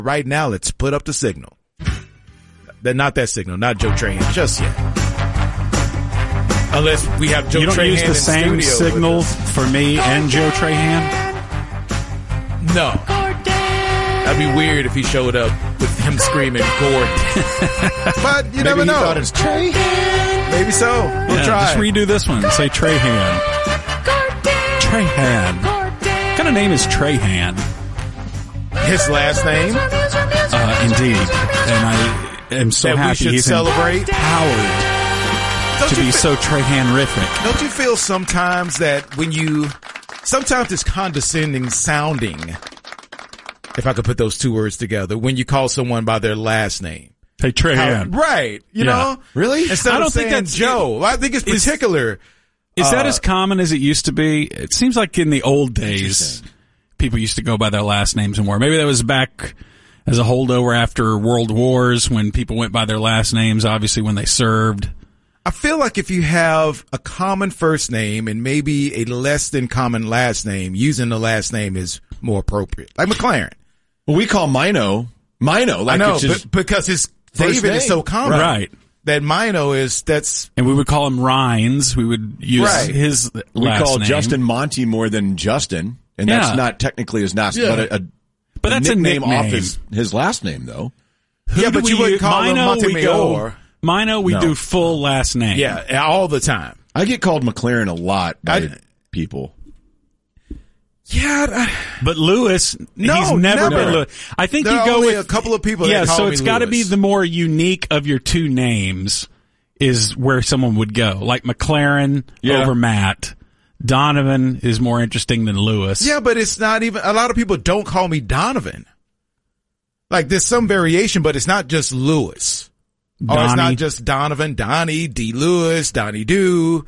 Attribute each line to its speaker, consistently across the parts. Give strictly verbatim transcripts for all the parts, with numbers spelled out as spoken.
Speaker 1: Right now, let's put up the signal. Not that signal, not Joe Trahan just yet. Unless we have Joe Trahan.
Speaker 2: You don't
Speaker 1: Trahan
Speaker 2: use the same signal for me and Joe Trahan?
Speaker 1: No. That'd be weird if he showed up with him screaming Gordon. But you
Speaker 3: Maybe
Speaker 1: never
Speaker 3: he
Speaker 1: know.
Speaker 3: Thought it's Trahan.
Speaker 1: Maybe so. We'll
Speaker 2: yeah,
Speaker 1: try.
Speaker 2: Just redo this one. Say Trahan. Trahan. What kind of name is Trahan?
Speaker 1: His last name?
Speaker 2: Uh, indeed. And I am so
Speaker 1: that
Speaker 2: happy
Speaker 1: we should
Speaker 2: he's
Speaker 1: celebrate.
Speaker 2: empowered
Speaker 1: Don't
Speaker 2: to
Speaker 1: you
Speaker 2: be
Speaker 1: fe-
Speaker 2: so Trahan-rific.
Speaker 1: Don't you feel sometimes that when you, sometimes it's condescending sounding, if I could put those two words together, when you call someone by their last name.
Speaker 2: Hey, Trahan.
Speaker 1: How- right. You
Speaker 2: Yeah.
Speaker 1: know?
Speaker 3: Really?
Speaker 1: Instead
Speaker 2: I don't
Speaker 1: of
Speaker 2: think
Speaker 1: saying
Speaker 2: that's-
Speaker 1: Joe. I think it's particular.
Speaker 2: Is
Speaker 1: Uh,
Speaker 2: that as common as it used to be? It seems like in the old days, people used to go by their last names more. Maybe that was back as a holdover after World Wars when people went by their last names, obviously when they served.
Speaker 1: I feel like if you have a common first name and maybe a less than common last name, using the last name is more appropriate. Like McLaren.
Speaker 3: Well, we call Mino Mino. Like
Speaker 1: I know,
Speaker 3: it's his
Speaker 1: but because his
Speaker 3: first
Speaker 1: David is
Speaker 3: name.
Speaker 1: so common.
Speaker 2: Right.
Speaker 1: That Mino is, that's,
Speaker 2: And we would call him Rhines. We would use
Speaker 1: Right.
Speaker 2: his last
Speaker 3: we call
Speaker 2: name.
Speaker 3: Justin Monty more than Justin, and
Speaker 2: Yeah.
Speaker 3: that's not technically his last,
Speaker 1: Yeah.
Speaker 3: but a, a,
Speaker 2: But that's a
Speaker 3: nickname,
Speaker 2: nickname.
Speaker 3: off his, his last name though.
Speaker 2: Who
Speaker 1: yeah,
Speaker 2: do
Speaker 1: but
Speaker 2: we
Speaker 1: you wouldn't
Speaker 2: use?
Speaker 1: call him
Speaker 2: Mino, we go,
Speaker 1: Montemayor.
Speaker 2: Mino, we
Speaker 3: No.
Speaker 2: do full last name.
Speaker 1: Yeah, all the time.
Speaker 3: I get called McLaren a lot by
Speaker 1: I-
Speaker 3: people.
Speaker 1: Yeah, I,
Speaker 2: But Lewis,
Speaker 1: No,
Speaker 2: he's never,
Speaker 1: never.
Speaker 2: been Lewis. I think
Speaker 1: there
Speaker 2: you
Speaker 1: are
Speaker 2: go
Speaker 1: only
Speaker 2: with
Speaker 1: a couple of people that
Speaker 2: Yeah,
Speaker 1: call
Speaker 2: so
Speaker 1: me
Speaker 2: it's got to be
Speaker 1: Lewis.
Speaker 2: the more unique of your two names is where someone would go. Like McLaren
Speaker 3: Yeah.
Speaker 2: over Matt. Donovan is more interesting than Lewis.
Speaker 1: Yeah, but it's not even, a lot of people don't call me Donovan. Like there's some variation, but it's not just Lewis. Or it's
Speaker 2: Donnie.
Speaker 1: not just Donovan, Donnie, D. Lewis, Donnie Do.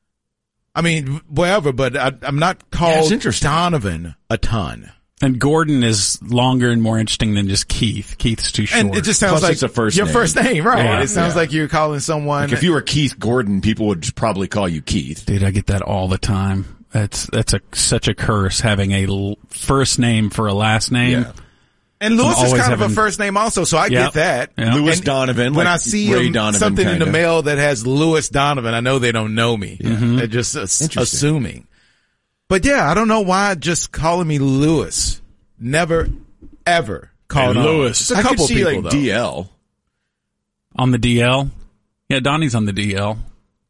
Speaker 1: I mean, whatever, but I, I'm not
Speaker 3: Yeah,
Speaker 1: called
Speaker 3: it's interesting.
Speaker 1: Donovan a ton.
Speaker 2: And Gordon is longer and more interesting than just Keith. Keith's too short.
Speaker 1: And it just sounds
Speaker 3: Plus
Speaker 1: like
Speaker 3: it's a first
Speaker 1: your
Speaker 3: name.
Speaker 1: first name, right?
Speaker 2: Yeah.
Speaker 1: It sounds
Speaker 3: Yeah.
Speaker 1: like you're calling someone.
Speaker 3: Like if you were Keith Gordon, people would probably call you Keith.
Speaker 2: Dude, I get that all the time. That's that's a such a curse having a l- first name for a last name.
Speaker 3: Yeah.
Speaker 1: and Lewis is
Speaker 2: always
Speaker 1: kind of
Speaker 2: having-
Speaker 1: a first name also, so I
Speaker 2: Yep.
Speaker 1: get that.
Speaker 2: Yeah.
Speaker 3: Lewis
Speaker 1: And
Speaker 3: Donovan.
Speaker 1: When
Speaker 3: like
Speaker 1: I see
Speaker 3: Ray
Speaker 1: um,
Speaker 3: Donovan,
Speaker 1: something in the
Speaker 3: kinda.
Speaker 1: mail that has Lewis Donovan, I know they don't know me.
Speaker 2: Mm-hmm.
Speaker 1: They're just as-
Speaker 3: Interesting.
Speaker 1: assuming. But yeah, I don't know why just calling me Lewis. Never, ever called
Speaker 2: Hey,
Speaker 1: on.
Speaker 2: Lewis.
Speaker 1: It's a
Speaker 3: I
Speaker 1: couple
Speaker 3: could see
Speaker 1: people
Speaker 3: like
Speaker 1: though.
Speaker 3: D L.
Speaker 2: On the D L? Yeah, Donnie's on the D L.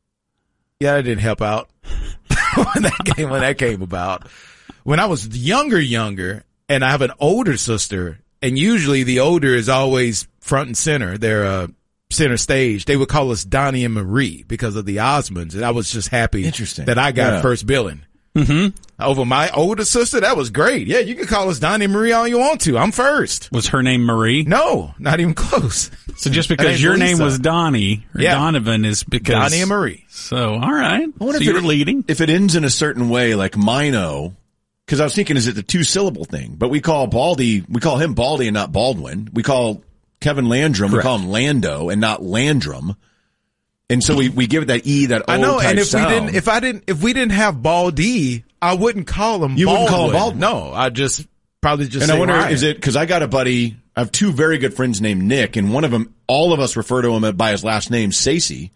Speaker 1: Yeah, that didn't help out when that came when that came about. When I was younger, younger, and I have an older sister, and usually the older is always front and center. They're uh, center stage. They would call us Donnie and Marie because of the Osmonds, and I was just happy
Speaker 3: Interesting.
Speaker 1: that I got
Speaker 3: Yeah.
Speaker 1: first billing.
Speaker 2: Mm-hmm.
Speaker 1: Over my older sister, that was great. Yeah, you can call us Donnie and Marie all you want to. I'm first.
Speaker 2: Was her name Marie?
Speaker 1: No, not even close.
Speaker 2: So just
Speaker 1: Her
Speaker 2: because
Speaker 1: name's
Speaker 2: your name
Speaker 1: Lisa.
Speaker 2: was Donnie or
Speaker 1: Yeah.
Speaker 2: Donovan is because
Speaker 1: Donnie and Marie.
Speaker 2: So all right,
Speaker 3: I wonder
Speaker 2: so
Speaker 3: if
Speaker 2: you're
Speaker 3: it,
Speaker 2: leading.
Speaker 3: If it ends in a certain way, like Mino, because I was thinking, is it the two syllable thing? But we call Baldy, we call him Baldy and not Baldwin. We call Kevin Landrum, we
Speaker 1: Correct.
Speaker 3: call him Lando and not Landrum. And so we, we give it that E, that O
Speaker 1: I know,
Speaker 3: type
Speaker 1: and if
Speaker 3: sound.
Speaker 1: we didn't, if I didn't, if we didn't have Baldy, I wouldn't call him.
Speaker 3: You
Speaker 1: Baldwin.
Speaker 3: wouldn't call him Baldwin.
Speaker 1: No, I just probably just.
Speaker 3: and
Speaker 1: say
Speaker 3: I wonder,
Speaker 1: Ryan.
Speaker 3: is it, because I got a buddy, I have two very good friends named Nick, and one of them, all of us refer to him by his last name, Sacy,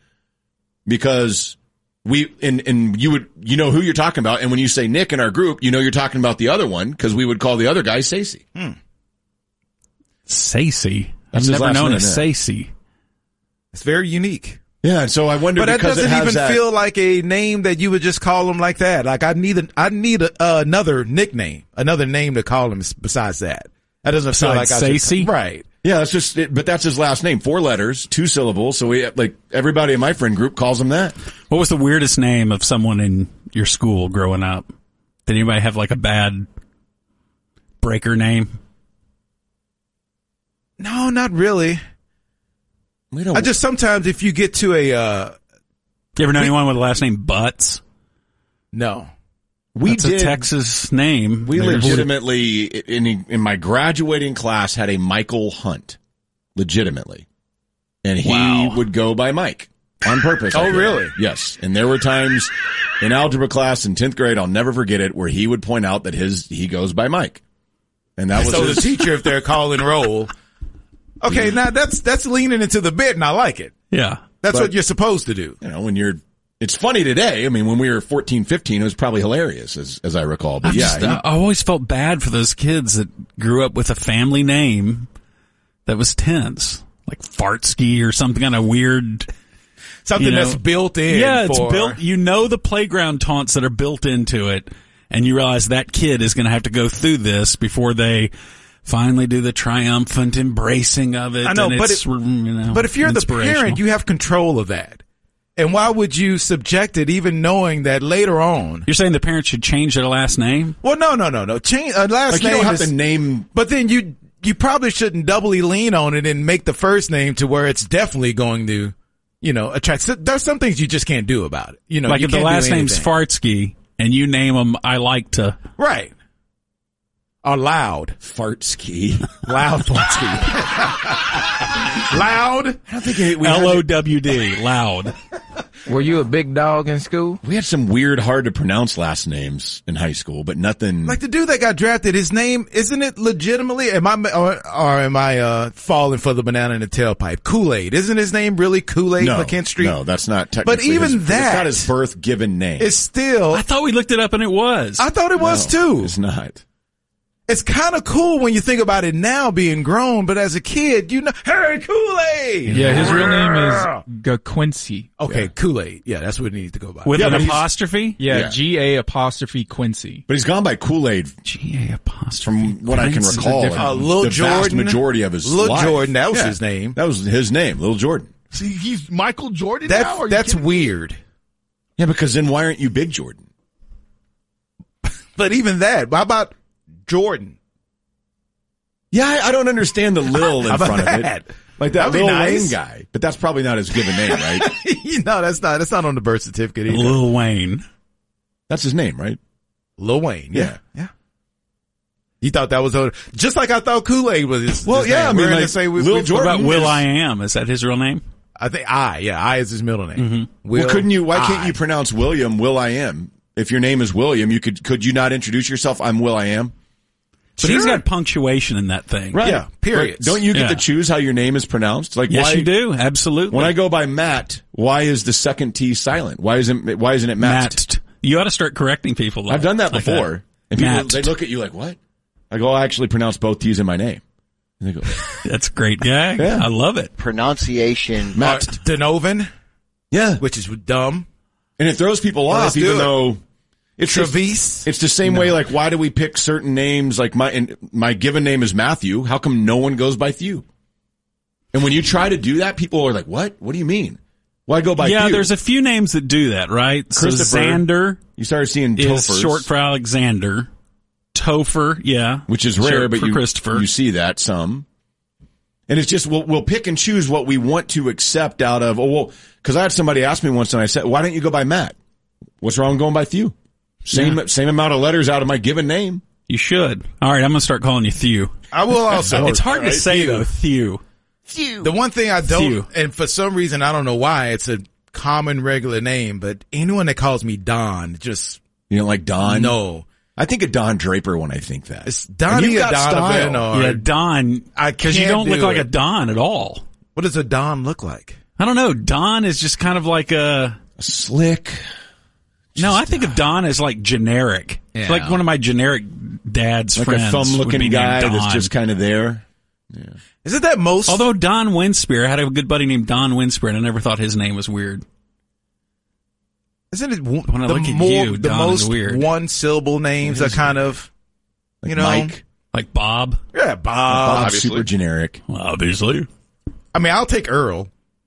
Speaker 3: because we, and, and you would, you know who you're talking about, and when you say Nick in our group, you know you're talking about the other one, because we would call the other guy Sacy.
Speaker 2: Sacy.
Speaker 3: That's
Speaker 2: I've
Speaker 3: his
Speaker 2: never
Speaker 3: last
Speaker 2: known
Speaker 3: name,
Speaker 2: a
Speaker 3: yeah.
Speaker 2: Sacy.
Speaker 1: It's very unique.
Speaker 3: Yeah, and so I wonder
Speaker 1: But that
Speaker 3: because it
Speaker 1: doesn't
Speaker 3: has
Speaker 1: even
Speaker 3: that,
Speaker 1: feel like a name that you would just call him like that. Like I need a, I need a, uh, another nickname, another name to call him besides that. That doesn't feel like
Speaker 2: Besides
Speaker 1: I
Speaker 2: Sacy?
Speaker 1: should, right.
Speaker 3: yeah, that's just it, but that's his last name, four letters, two syllables. So we like everybody in my friend group calls him that.
Speaker 2: What was the weirdest name of someone in your school growing up? Did anybody have like a bad breaker name?
Speaker 1: No, not really.
Speaker 3: We don't.
Speaker 1: I just sometimes if you get to a uh
Speaker 2: You ever know anyone with the last name Butts?
Speaker 1: no.
Speaker 3: we
Speaker 2: That's
Speaker 3: did.
Speaker 2: a Texas name.
Speaker 3: we
Speaker 2: There's-
Speaker 3: legitimately in in my graduating class had a Michael Hunt, legitimately, and he
Speaker 2: Wow.
Speaker 3: would go by Mike on purpose. I
Speaker 1: Oh,
Speaker 3: think.
Speaker 1: really?
Speaker 3: Yes. And there were times in algebra class in tenth grade, I'll never forget it, where he would point out that his he goes by Mike. And that was
Speaker 1: so
Speaker 3: his,
Speaker 1: the teacher, if they're calling roll. Okay, now that's that's leaning into the bit, and I like it.
Speaker 2: Yeah.
Speaker 1: That's
Speaker 3: But-
Speaker 1: what you're supposed to do.
Speaker 3: you know, when you're, it's funny today. I mean, when we were fourteen, fifteen, it was probably hilarious, as as I recall. But
Speaker 2: I
Speaker 3: yeah,
Speaker 2: just,
Speaker 3: he-
Speaker 2: I always felt bad for those kids that grew up with a family name that was tense, like Fartsky or something kind of weird.
Speaker 1: Something
Speaker 2: You know,
Speaker 1: that's built in.
Speaker 2: Yeah, it's
Speaker 1: for,
Speaker 2: built. You know the playground taunts that are built into it, and you realize that kid is going to have to go through this before they finally do the triumphant embracing of it.
Speaker 1: I know,
Speaker 2: and
Speaker 1: but
Speaker 2: it's,
Speaker 1: it-
Speaker 2: you know,
Speaker 1: But if you're the
Speaker 2: inspirational.
Speaker 1: parent, you have control of that. And why would you subject it, even knowing that later on?
Speaker 2: You're saying the parent should change their last name?
Speaker 1: Well, no, no, no, no. Change uh, last
Speaker 3: like you
Speaker 1: name
Speaker 3: don't have
Speaker 1: is,
Speaker 3: to name.
Speaker 1: but then you you probably shouldn't doubly lean on it and make the first name to where it's definitely going to, you know, attract. So there's some things you just can't do about it. You know,
Speaker 2: Like
Speaker 1: you
Speaker 2: if the
Speaker 1: can't do
Speaker 2: last name's
Speaker 1: anything.
Speaker 2: Fartsky and you name them, I like to.
Speaker 1: right? Or loud,
Speaker 3: Fartsky.
Speaker 1: loud, loud.
Speaker 3: I don't think it, we,
Speaker 2: L
Speaker 3: had,
Speaker 2: O W D, loud.
Speaker 4: Were you a big dog in school?
Speaker 3: we had some weird, hard to pronounce last names in high school, but nothing.
Speaker 1: Like the dude that got drafted, his name, isn't it legitimately, am I, or, or am I, uh, falling for the banana in the tailpipe? Kool-Aid. Isn't his name really Kool-Aid
Speaker 3: no,
Speaker 1: McKinstry?
Speaker 3: no, that's not technically.
Speaker 1: even
Speaker 3: his,
Speaker 1: that-
Speaker 3: it's not his birth given name.
Speaker 1: It's still,
Speaker 2: I thought we looked it up and it was.
Speaker 1: I thought it was
Speaker 3: No,
Speaker 1: too.
Speaker 3: It's not.
Speaker 1: It's kind of cool when you think about it now being grown, but as a kid, you know, hey, Kool-Aid!
Speaker 4: Yeah, his real name is GaQuincy.
Speaker 1: Okay, Kool-Aid. Yeah, that's what it needs to go by.
Speaker 2: With
Speaker 3: Yeah,
Speaker 2: an
Speaker 3: but he's-
Speaker 2: apostrophe?
Speaker 4: Yeah,
Speaker 3: Yeah.
Speaker 4: G A apostrophe Quincy.
Speaker 3: But he's gone by Kool-Aid
Speaker 2: G A apostrophe.
Speaker 3: from what I can
Speaker 2: Quincy.
Speaker 3: recall.
Speaker 4: different-
Speaker 1: Uh, Lil
Speaker 3: the vast
Speaker 1: Jordan.
Speaker 3: majority of his
Speaker 1: Lil
Speaker 3: life.
Speaker 1: Jordan, that was
Speaker 3: Yeah,
Speaker 1: his name.
Speaker 3: That was his name, Lil Jordan.
Speaker 5: See, he's Michael Jordan now? Are
Speaker 1: That,
Speaker 5: you
Speaker 1: that's
Speaker 5: kidding?
Speaker 1: weird.
Speaker 3: Yeah, because then why aren't you Big Jordan?
Speaker 1: But even that, how about Jordan?
Speaker 3: Yeah, I, I don't understand the Lil
Speaker 1: How
Speaker 3: in
Speaker 1: about
Speaker 3: front of
Speaker 1: that?
Speaker 3: it. Like that
Speaker 1: That'd be
Speaker 3: Lil
Speaker 1: nice.
Speaker 3: Wayne guy. But that's probably not his given name, right?
Speaker 1: You know, that's not, that's not on the birth certificate either.
Speaker 2: Lil Wayne.
Speaker 3: That's his name, right?
Speaker 1: Lil Wayne. Yeah.
Speaker 3: Yeah.
Speaker 1: Yeah. You thought that was, a, just like I thought Kool-Aid was his,
Speaker 3: Well,
Speaker 1: his
Speaker 3: yeah,
Speaker 1: name.
Speaker 3: I mean,
Speaker 1: We're gonna
Speaker 3: like,
Speaker 1: say we,
Speaker 3: Lil
Speaker 1: we-
Speaker 2: What
Speaker 3: Jordan
Speaker 2: about Will
Speaker 3: is-
Speaker 2: I Am? Is that his real name?
Speaker 1: I think I, yeah, I is his middle name.
Speaker 2: Mm-hmm.
Speaker 1: Will,
Speaker 3: Well, couldn't you, why
Speaker 1: I.
Speaker 3: can't you pronounce William Will I Am? If your name is William, you could, could you not introduce yourself? I'm Will I Am.
Speaker 2: But he's
Speaker 1: Sure.
Speaker 2: got punctuation in that thing.
Speaker 3: Right.
Speaker 1: Yeah, periods.
Speaker 3: Like, don't you get
Speaker 2: Yeah.
Speaker 3: to choose how your name is pronounced? Like,
Speaker 2: Yes,
Speaker 3: why,
Speaker 2: you do. Absolutely.
Speaker 3: when I go by Matt, why is the second T silent? Why isn't, why isn't it Matt?
Speaker 2: Matt. You ought to start correcting people. Like,
Speaker 3: I've done that
Speaker 2: like
Speaker 3: before. And people,
Speaker 2: Matt.
Speaker 3: they look at you like, what? I go, I actually pronounce both T's in my name. And they go,
Speaker 2: That's a great gag.
Speaker 3: Yeah.
Speaker 2: I love it.
Speaker 6: Pronunciation.
Speaker 3: Matt.
Speaker 1: Uh, Denovan,
Speaker 3: Yeah.
Speaker 1: which is dumb.
Speaker 3: And it throws people
Speaker 1: Well,
Speaker 3: off,
Speaker 1: let's do
Speaker 3: even
Speaker 1: it.
Speaker 3: though it's just,
Speaker 1: Travis.
Speaker 3: it's the same way. Like, why do we pick certain names? Like my and my given name is Matthew. How come no one goes by Thew? And when you try to do that, people are like, "What? What do you mean? Why go by
Speaker 2: yeah,
Speaker 3: Thew?"
Speaker 2: there's a few names that do that, right? So
Speaker 3: Christopher
Speaker 2: Xander
Speaker 3: You started seeing
Speaker 2: is
Speaker 3: Tophers,
Speaker 2: short for Alexander. Topher, yeah.
Speaker 3: which is rare,
Speaker 2: Short
Speaker 3: but
Speaker 2: for
Speaker 3: you
Speaker 2: Christopher.
Speaker 3: you see that some. And it's just we'll we'll pick and choose what we want to accept out of. Oh well, because I had somebody ask me once, and I said, "Why don't you go by Matt? What's wrong going by Thew? Same
Speaker 2: Yeah.
Speaker 3: same amount of letters out of my given name."
Speaker 2: You should. All right, I'm gonna start calling you Thew.
Speaker 1: I will also.
Speaker 2: It's hard to
Speaker 1: Right,
Speaker 2: say
Speaker 1: Thew.
Speaker 2: though, Thew.
Speaker 1: The one thing I don't,
Speaker 2: Thew.
Speaker 1: and for some reason I don't know why, it's a common regular name, but anyone that calls me Don, just
Speaker 3: You don't like Don?
Speaker 1: no.
Speaker 3: I think of Don Draper when I think that.
Speaker 1: It's
Speaker 3: And
Speaker 1: Donnie
Speaker 3: you've
Speaker 1: or
Speaker 3: got
Speaker 1: Donovan
Speaker 3: style.
Speaker 1: or
Speaker 2: Yeah, Don.
Speaker 1: I
Speaker 2: Because you
Speaker 1: can't
Speaker 2: don't look
Speaker 1: do
Speaker 2: like
Speaker 1: it.
Speaker 2: a Don at all.
Speaker 1: What does a Don look like?
Speaker 2: I don't know. Don is just kind of like a.
Speaker 3: Slick.
Speaker 2: No, I think of Don as like generic. It's
Speaker 1: Yeah.
Speaker 2: like one of my generic dad's
Speaker 3: Like
Speaker 2: friends.
Speaker 3: a thumb
Speaker 2: would be
Speaker 3: looking
Speaker 2: named
Speaker 3: guy
Speaker 2: Don.
Speaker 3: that's just kind of there.
Speaker 1: Isn't that most?
Speaker 2: Although Don Winspear, I had a good buddy named Don Winspear, and I never thought his name was weird.
Speaker 1: isn't it w-
Speaker 2: When I
Speaker 1: the
Speaker 2: look at
Speaker 1: more
Speaker 2: you,
Speaker 1: the
Speaker 2: Don is
Speaker 1: most
Speaker 2: weird.
Speaker 1: one syllable names are kind of,
Speaker 3: Like
Speaker 1: you know,
Speaker 3: Mike.
Speaker 2: Like Bob,
Speaker 1: yeah, Bob.
Speaker 3: Bob's
Speaker 5: obviously.
Speaker 3: super generic.
Speaker 2: well, obviously.
Speaker 1: I mean, I'll take Earl.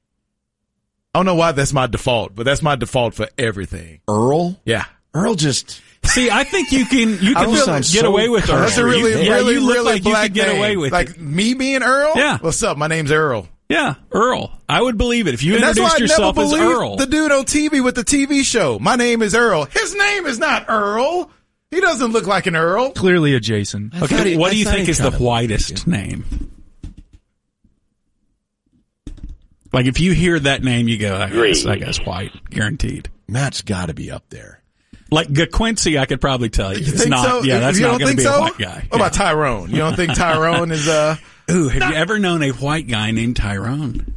Speaker 1: I don't know why that's my default, but that's my default for everything.
Speaker 3: Earl?
Speaker 1: Yeah.
Speaker 3: Earl just,
Speaker 2: See, I think you can you
Speaker 3: I
Speaker 2: can
Speaker 3: don't sound
Speaker 2: get
Speaker 3: so
Speaker 2: away with Earl.
Speaker 1: That's a really,
Speaker 2: yeah,
Speaker 1: really,
Speaker 2: you look
Speaker 1: really
Speaker 2: like
Speaker 1: black
Speaker 2: you could get
Speaker 1: name.
Speaker 2: away with
Speaker 1: like
Speaker 2: it.
Speaker 1: me being Earl.
Speaker 2: Yeah.
Speaker 1: What's up? My name's Earl.
Speaker 2: Yeah, Earl. I would believe it if you
Speaker 1: And that's why
Speaker 2: introduced
Speaker 1: I never
Speaker 2: yourself as
Speaker 1: believed
Speaker 2: Earl.
Speaker 1: the dude on T V with the T V show. My name is Earl. His name is not Earl. He doesn't look like an Earl.
Speaker 4: Clearly a Jason.
Speaker 3: thought
Speaker 2: Okay,
Speaker 3: he-
Speaker 2: what
Speaker 3: I
Speaker 2: do you
Speaker 3: thought
Speaker 2: think
Speaker 3: he
Speaker 2: is the
Speaker 3: kinda looked
Speaker 2: whitest name? Like if you hear that name, you go, that guy's, that guy's white, guaranteed.
Speaker 3: Matt's got to be up there.
Speaker 2: Like GaQuincy, I could probably tell you.
Speaker 1: You
Speaker 2: it's
Speaker 1: think
Speaker 2: not,
Speaker 1: so?
Speaker 2: Yeah, that's
Speaker 1: you
Speaker 2: not
Speaker 1: don't
Speaker 2: going to
Speaker 1: think
Speaker 2: be
Speaker 1: so?
Speaker 2: a white guy.
Speaker 1: What about Tyrone? You don't think Tyrone is uh?
Speaker 2: Ooh, have you ever known a white guy named Tyrone?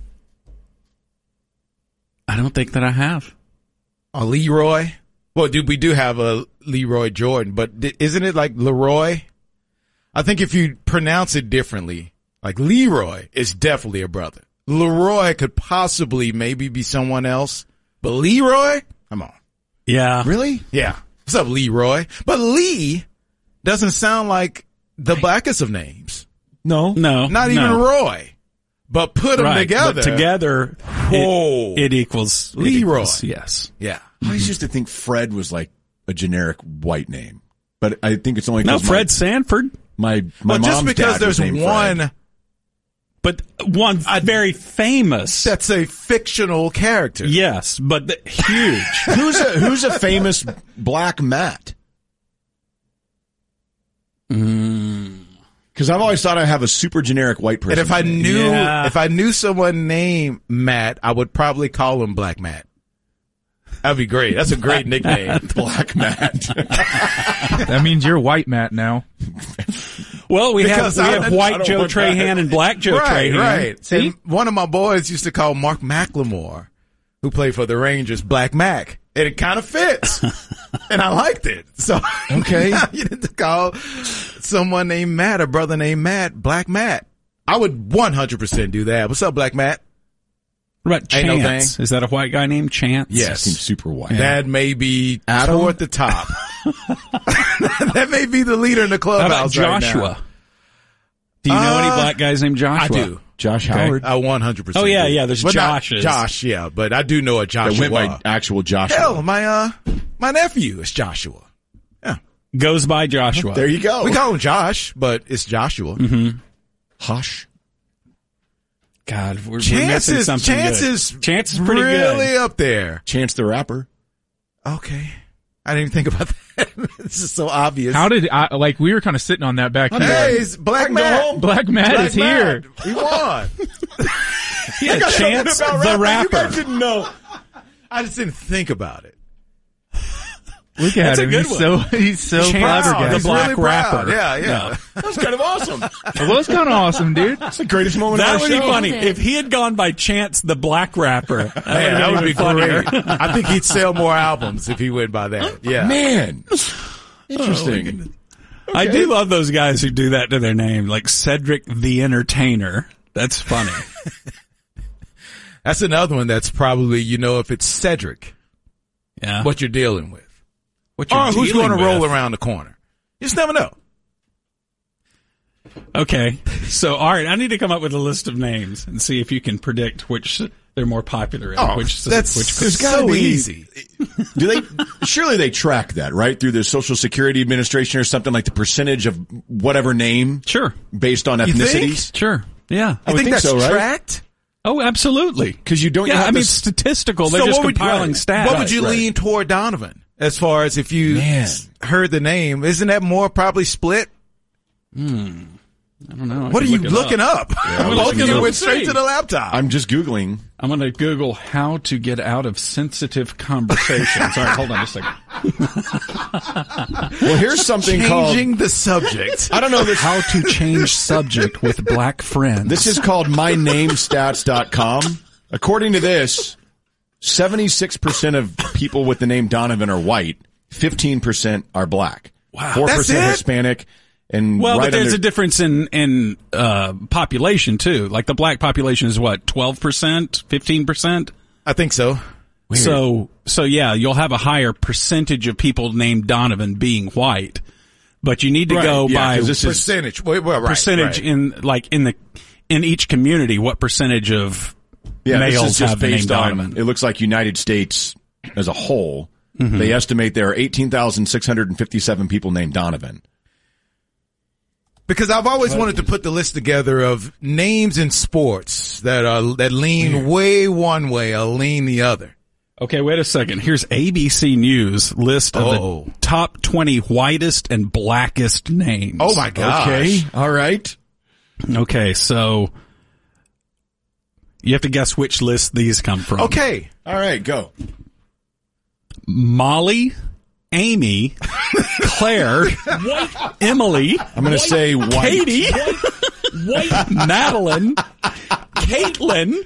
Speaker 2: I don't think that I have.
Speaker 1: A Leroy? Well, dude, we do have a Leroy Jordan, but d- isn't it like Leroy? I think if you pronounce it differently, like Leroy is definitely a brother. Leroy could possibly maybe be someone else, but Leroy? Come on.
Speaker 2: Yeah.
Speaker 3: Really?
Speaker 1: Yeah. What's up, Leroy? But Lee doesn't sound like the blackest of names.
Speaker 3: No.
Speaker 2: No.
Speaker 1: Not even
Speaker 2: no.
Speaker 1: Roy. But put them
Speaker 2: Right,
Speaker 1: together.
Speaker 2: But together,
Speaker 1: Whoa.
Speaker 2: it, it equals it
Speaker 1: Leroy.
Speaker 2: equals, yes.
Speaker 1: Yeah.
Speaker 3: I always used to think Fred was like a generic white name, but I think it's only
Speaker 2: No,
Speaker 3: 'cause
Speaker 2: Fred Sanford.
Speaker 3: My my, my
Speaker 1: Well, just
Speaker 3: mom's
Speaker 1: because
Speaker 3: dad
Speaker 1: there's
Speaker 3: was named
Speaker 1: one
Speaker 3: Fred.
Speaker 2: But one very famous.
Speaker 1: that's a fictional character.
Speaker 2: Yes, but the, huge.
Speaker 3: Who's a who's a famous black Matt? Because I've always thought I have a super generic white person.
Speaker 1: And if I
Speaker 3: name.
Speaker 1: knew,
Speaker 2: Yeah.
Speaker 1: if I knew someone named Matt, I would probably call him Black Matt. That'd be great. That's a great nickname.
Speaker 3: Black Matt,
Speaker 4: That means you're white, Matt, now.
Speaker 2: Well, we have,
Speaker 1: Because
Speaker 2: we
Speaker 1: I-
Speaker 2: have
Speaker 1: I
Speaker 2: white
Speaker 3: don't
Speaker 2: Joe
Speaker 3: want that.
Speaker 2: Trahan and black Joe
Speaker 1: right,
Speaker 2: Trahan.
Speaker 1: right.
Speaker 4: See?
Speaker 1: And one of my boys used to call Mark McLemore, who played for the Rangers, Black Mac. And it kind of fits. And I liked it. So,
Speaker 3: Okay.
Speaker 1: you need to call someone named Matt, a brother named Matt, Black Matt. I would one hundred percent do that. What's up, Black Matt?
Speaker 2: What about
Speaker 1: Ain't no
Speaker 2: Chance?
Speaker 1: thing.
Speaker 2: Is that a white guy named Chance?
Speaker 1: Yes.
Speaker 3: That seems super white.
Speaker 1: That may be
Speaker 3: Adam?
Speaker 1: toward the top. That may be the leader in the
Speaker 2: How
Speaker 1: clubhouse
Speaker 2: about
Speaker 1: right now.
Speaker 2: Joshua? Do you know any
Speaker 1: Uh,
Speaker 2: black guys named
Speaker 1: I
Speaker 2: Joshua?
Speaker 1: do.
Speaker 3: Josh
Speaker 2: Okay.
Speaker 3: Howard.
Speaker 1: I one hundred percent
Speaker 2: Oh, yeah,
Speaker 1: do.
Speaker 2: yeah, there's
Speaker 1: But not
Speaker 2: Joshes.
Speaker 1: Josh, yeah, but I do know a
Speaker 3: That
Speaker 1: Joshua.
Speaker 3: went by actual Joshua.
Speaker 1: Hell, my, uh, my nephew is Joshua. Yeah.
Speaker 2: Goes by Joshua.
Speaker 3: There you go.
Speaker 1: We call him Josh, but it's Joshua.
Speaker 2: Mm-hmm.
Speaker 3: Hush.
Speaker 2: God, we're, we're
Speaker 1: Chance
Speaker 2: missing
Speaker 1: is,
Speaker 2: something
Speaker 1: Chance
Speaker 2: good.
Speaker 1: is
Speaker 2: Chance is pretty
Speaker 1: really
Speaker 2: good.
Speaker 1: up there.
Speaker 3: Chance the Rapper.
Speaker 1: Okay. I didn't even think about that. This is so obvious.
Speaker 4: How did I, like, we were kind of sitting on that back
Speaker 1: Hey,
Speaker 4: here.
Speaker 1: it's Black
Speaker 3: go
Speaker 1: Matt.
Speaker 3: home.
Speaker 4: Black Matt
Speaker 1: Black
Speaker 4: is here.
Speaker 1: Matt. He won.
Speaker 2: Yeah, Chance the rapper.
Speaker 3: didn't know.
Speaker 1: I just didn't think about it.
Speaker 4: Look at
Speaker 2: That's a
Speaker 4: him.
Speaker 2: good
Speaker 4: He's
Speaker 2: one.
Speaker 4: so, he's so
Speaker 2: Chance
Speaker 4: flabbergasted.
Speaker 2: the
Speaker 1: He's
Speaker 2: black
Speaker 1: really proud.
Speaker 2: rapper.
Speaker 1: Yeah, yeah.
Speaker 3: That was kind of awesome.
Speaker 4: It was kind of awesome, dude.
Speaker 3: That's the greatest moment
Speaker 2: That
Speaker 3: of our
Speaker 2: would be
Speaker 3: show.
Speaker 2: funny if he had gone by Chance the Black Rapper. That
Speaker 1: Man, that would be
Speaker 2: funnier.
Speaker 1: great. I think he'd sell more albums if he went by that. Yeah.
Speaker 3: Man. Interesting.
Speaker 2: I do love those guys who do that to their name, like Cedric the Entertainer. That's funny.
Speaker 1: That's another one that's probably, you know, if it's Cedric,
Speaker 2: Yeah.
Speaker 1: what you're dealing with.
Speaker 2: What you're
Speaker 1: Or who's
Speaker 2: dealing
Speaker 1: going to roll
Speaker 2: with.
Speaker 1: around the corner. You just never know.
Speaker 2: Okay. So, all right, I need to come up with a list of names and see if you can predict which they're more popular in.
Speaker 1: Oh,
Speaker 2: which
Speaker 1: that's
Speaker 2: which
Speaker 1: it's
Speaker 3: gotta
Speaker 1: so
Speaker 3: be-
Speaker 1: easy.
Speaker 3: Do they? Surely they track that, right? Through the Social Security Administration or something, like the percentage of whatever name
Speaker 2: Sure.
Speaker 3: based on
Speaker 1: You think?
Speaker 3: ethnicities.
Speaker 2: Sure. Yeah.
Speaker 3: I
Speaker 1: I
Speaker 3: would
Speaker 1: think
Speaker 3: think
Speaker 1: that's
Speaker 3: so, right?
Speaker 1: tracked.
Speaker 2: Oh, absolutely.
Speaker 3: Because you don't.
Speaker 2: Yeah,
Speaker 3: have
Speaker 2: I mean,
Speaker 3: this-
Speaker 2: statistical. They're
Speaker 1: So
Speaker 2: just
Speaker 1: what would-
Speaker 2: compiling
Speaker 1: right.
Speaker 2: stats.
Speaker 1: What would you
Speaker 3: Right.
Speaker 1: lean toward Donovan as far as if you
Speaker 3: Man.
Speaker 1: heard the name? Isn't that more probably split?
Speaker 2: I don't know. I
Speaker 1: What are
Speaker 2: can
Speaker 1: you
Speaker 2: look it
Speaker 1: looking up?
Speaker 2: I'm
Speaker 1: Both
Speaker 2: looking
Speaker 1: of
Speaker 2: it
Speaker 1: you
Speaker 2: up
Speaker 1: went
Speaker 2: to
Speaker 1: straight
Speaker 2: see.
Speaker 1: to the laptop.
Speaker 3: I'm just googling.
Speaker 2: I'm going to Google how to get out of sensitive conversations. All right, hold on a second.
Speaker 3: Well, here's something called.
Speaker 1: Changing the subject.
Speaker 3: I don't know this.
Speaker 2: How to change subject with black friends.
Speaker 3: This is called my name stats dot com. According to this, seventy-six percent of people with the name Donovan are white, fifteen percent are black,
Speaker 2: Wow.
Speaker 3: four percent
Speaker 1: That's it?
Speaker 3: Hispanic, and
Speaker 2: well,
Speaker 3: right
Speaker 2: but there's
Speaker 3: under,
Speaker 2: a difference in in uh, population too. Like the black population is what, twelve percent, fifteen percent.
Speaker 1: I think so.
Speaker 2: So so yeah, you'll have a higher percentage of people named Donovan being white, but you need to
Speaker 3: Right,
Speaker 2: go
Speaker 3: yeah,
Speaker 2: by
Speaker 3: 'cause this is
Speaker 1: Percentage. Well, well, right,
Speaker 2: percentage
Speaker 1: right.
Speaker 2: in like in the in each community. What percentage of
Speaker 3: yeah, this
Speaker 2: males
Speaker 3: is just
Speaker 2: have the name
Speaker 3: based on.
Speaker 2: Donovan?
Speaker 3: It looks like United States as a whole.
Speaker 2: Mm-hmm.
Speaker 3: They estimate there are eighteen thousand six hundred fifty-seven people named Donovan.
Speaker 1: Because I've always wanted to put the list together of names in sports that are that lean way one way or lean the other.
Speaker 2: Okay, wait a second. Here's A B C News list of
Speaker 1: Oh.
Speaker 2: the top twenty whitest and blackest names.
Speaker 1: Oh my gosh.
Speaker 3: Okay, all right.
Speaker 2: Okay, so you have to guess which list these come from.
Speaker 1: Okay.
Speaker 3: All right, go.
Speaker 2: Molly, Amy, Claire, White, Emily,
Speaker 3: I'm going to say white.
Speaker 2: Katie, White, Madeline, Caitlin,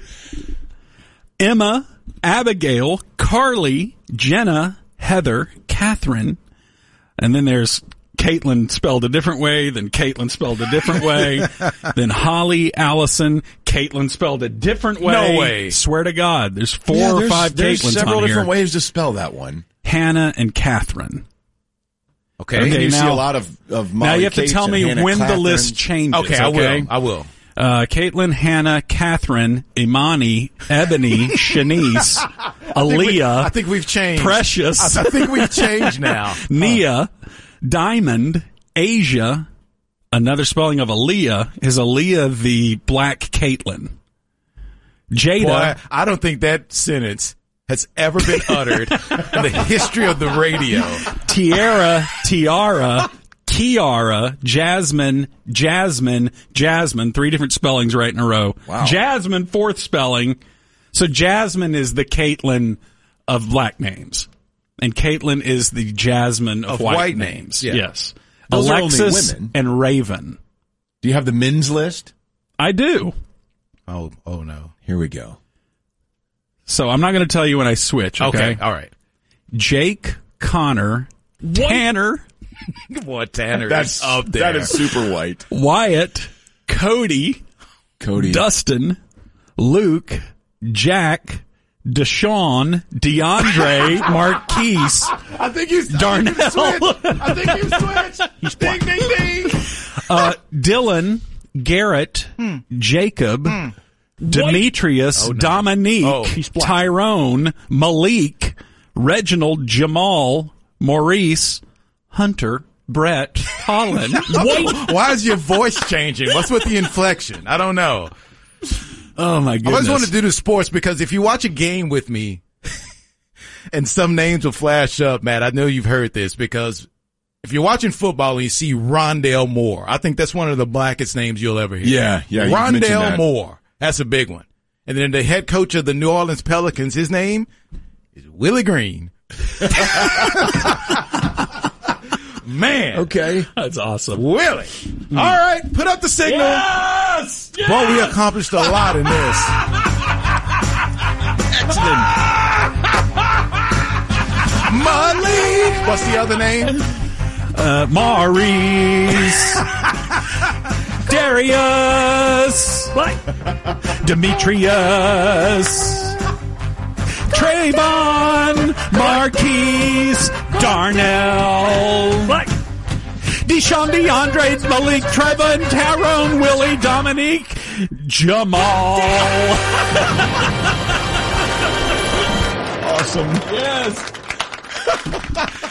Speaker 2: Emma, Abigail, Carly, Jenna, Heather, Catherine, and then there's Caitlin spelled a different way, then Caitlin spelled a different way, then Holly, Allison, Caitlin spelled a different way.
Speaker 1: No way.
Speaker 2: Swear to God, there's four
Speaker 3: Yeah,
Speaker 2: or
Speaker 3: there's,
Speaker 2: five
Speaker 3: there's
Speaker 2: Caitlins
Speaker 3: several
Speaker 2: on
Speaker 3: different
Speaker 2: here.
Speaker 3: ways to spell that one.
Speaker 2: Hannah and Catherine.
Speaker 1: Okay.
Speaker 2: Okay,
Speaker 3: you see
Speaker 2: now-
Speaker 3: a lot of, of Molly
Speaker 2: Now you have to
Speaker 3: Kates
Speaker 2: tell
Speaker 3: and
Speaker 2: me
Speaker 3: Hannah
Speaker 2: when the
Speaker 3: Catherine.
Speaker 2: list changes.
Speaker 1: Okay, I will. I will.
Speaker 2: Uh, Caitlin, Hannah, Catherine, Imani, Ebony, Shanice, Aaliyah,
Speaker 1: I think we've changed.
Speaker 2: Precious,
Speaker 1: I, I think we've changed now.
Speaker 2: Nia, Diamond, Asia. Another spelling of Aaliyah is Aaliyah the Black Caitlin. Jada.
Speaker 1: Boy, I don't think that sentence has ever been uttered in the history of the radio.
Speaker 2: Tiara, Tiara, Kiara, Jasmine, Jasmine, Jasmine. Three different spellings right in a row.
Speaker 3: Wow.
Speaker 2: Jasmine, fourth spelling. So Jasmine is the Caitlin of black names. And Caitlin is the Jasmine of,
Speaker 1: Of
Speaker 2: white,
Speaker 1: white
Speaker 2: names.
Speaker 1: names, yeah.
Speaker 2: Yes.
Speaker 3: Those are only
Speaker 2: Alexis
Speaker 3: women.
Speaker 2: and Raven.
Speaker 3: Do you have the men's list?
Speaker 2: I do.
Speaker 1: Oh, oh no.
Speaker 3: Here we go.
Speaker 2: So I'm not going to tell you when I switch. Okay.
Speaker 1: Okay, all right.
Speaker 2: Jake, Connor, Tanner,
Speaker 1: Boy, Tanner
Speaker 3: That's
Speaker 1: is up there.
Speaker 3: That is super white.
Speaker 2: Wyatt, Cody,
Speaker 3: Cody.
Speaker 2: Dustin, Luke, Jack, Deshaun, DeAndre, Marquise,
Speaker 1: I think you
Speaker 2: Darnell.
Speaker 1: I think you switched. He's ding, ding, ding.
Speaker 2: uh, Dylan, Garrett, Jacob, Demetrius,
Speaker 1: Oh, no.
Speaker 2: Dominique,
Speaker 1: Oh, he's black.
Speaker 2: Tyrone, Malik, Reginald, Jamal, Maurice, Hunter, Brett, Colin, White.
Speaker 1: Why is your voice changing? What's with the inflection? I don't know.
Speaker 2: Oh my
Speaker 1: I
Speaker 2: goodness.
Speaker 1: always want to do the sports because if you watch a game with me and some names will flash up, Matt, I know you've heard this because if you're watching football and you see Rondale Moore, I think that's one of the blackest names you'll ever hear.
Speaker 3: Yeah, yeah, you've mentioned
Speaker 1: Rondale
Speaker 3: that.
Speaker 1: Moore. That's a big one. And then the head coach of the New Orleans Pelicans, his name is Willie Green. Man.
Speaker 3: Okay.
Speaker 2: That's awesome.
Speaker 1: Willie. All right, put up the signal.
Speaker 2: Yes! Yes!
Speaker 1: Well, we accomplished a lot in this.
Speaker 2: Excellent.
Speaker 1: Molly. What's the other name?
Speaker 2: Uh, Maurice. Darius. Demetrius. Trayvon. Marquise. Darnell. Deshaun, DeAndre, Malik, Trevon, Tyrone, Willie, Dominique, Jamal.
Speaker 3: Awesome.
Speaker 2: Yes.